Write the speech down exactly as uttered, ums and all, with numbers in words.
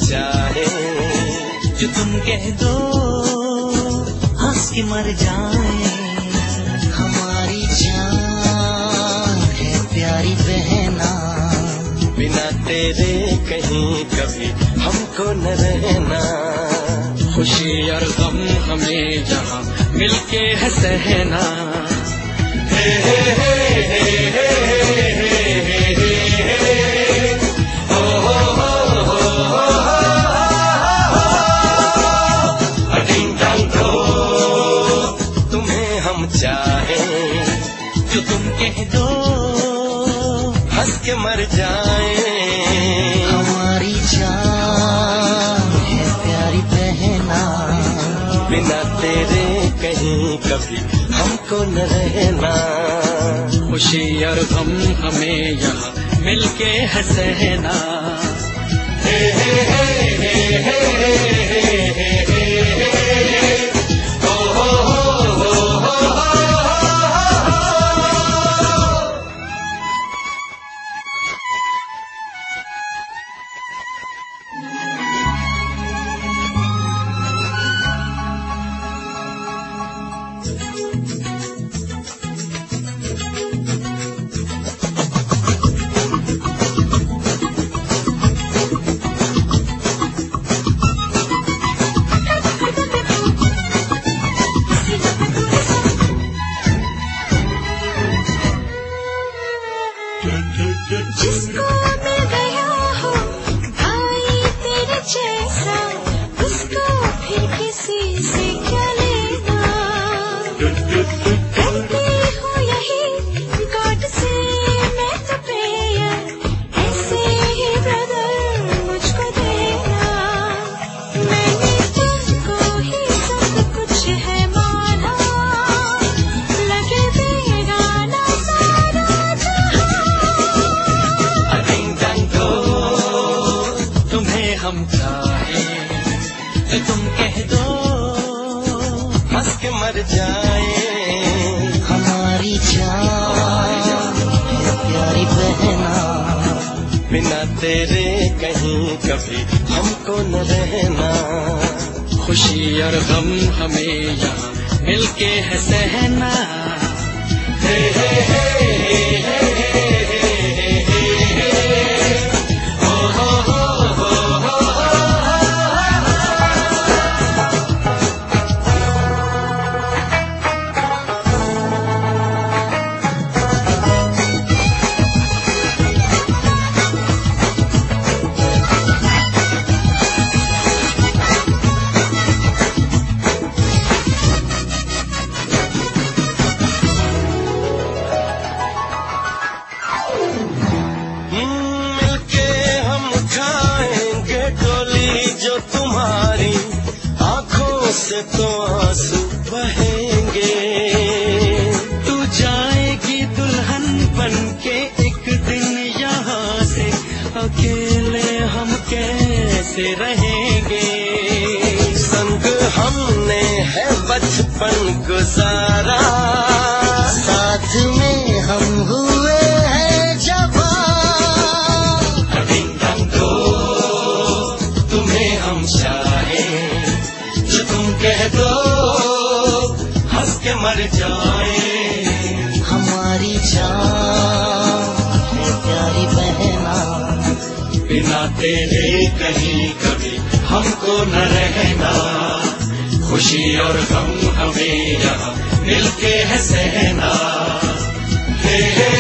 चाहे, जो तुम कह दो हंस के मर जाए। हमारी जान है प्यारी बहना, बिना तेरे कहीं कभी हमको न रहना। खुशी और गम हमें यहाँ मिलके है सहना। हे हे हे हे हे हे हे हे ओ हो हो हो अटिंग टंग तो तुम्हें हम चाहे, जो तुम कह दो हंस के मर जाए। हमारी जान है प्यारी बहना, बिना तेरे कहीं कभी हमको न रहना। खुशी और गम हमें यहाँ मिलके है सहना। हे हे हे हे हे हे हे हे ओ हो हो हो हो जिसको मिल गया हो भाई तेरे जैसा, उसको फिर किसी से क्या लेना। करती हूँ यही गॉड से मैं तो प्रेयर, ऐसे ही ब्रदर मुझको देना। मैंने तुमको ही सब कुछ है माना, लगे बेगाना सारा जहां। अटिंग टंग तो तुम्हें हम चाहे, जो तुम कह दो हंस के मर जाए। हमारी जान है प्यारी बहना, बिना तेरे कहीं कभी हमको न रहना। खुशी और गम हमें यहाँ मिलके है सहना। हे हे हे हे हे हे हे हे ओ हो हो हो हो मिलके हम खाएंगे डोली जो तुम्हारी आंखों से तो आंसू बहेंगे। तू जाएगी दुल्हन बन के एक दिन यहाँ से, अकेले हम कैसे रहेंगे। संग हमने है बचपन गुजारा, साथ में हम हुए हैं जवान। अटिंग टंग तो तुम्हें हम चाहे, जो तुम कह दो हंस के मर जाए। हमारी जान है प्यारी बहना, बिना तेरे कहीं कभी हमको न रहना। खुशी और गम हमें यहाँ मिलके है सहना। हे हे